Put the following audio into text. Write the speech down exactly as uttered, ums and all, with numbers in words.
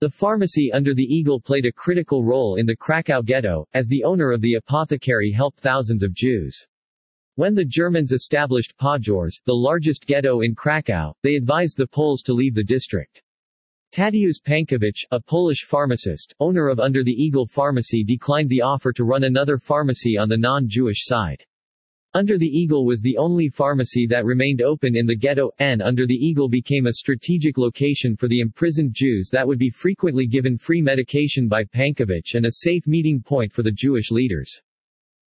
The pharmacy under the Eagle played a critical role in the Krakow ghetto, as the owner of the apothecary helped thousands of Jews. When the Germans established Pojorz, the largest ghetto in Krakow, they advised the Poles to leave the district. Tadeusz Pankowicz, a Polish pharmacist, owner of Under the Eagle Pharmacy, declined the offer to run another pharmacy on the non-Jewish side. Under the Eagle was the only pharmacy that remained open in the ghetto, and Under the Eagle became a strategic location for the imprisoned Jews that would be frequently given free medication by Pankowicz and a safe meeting point for the Jewish leaders.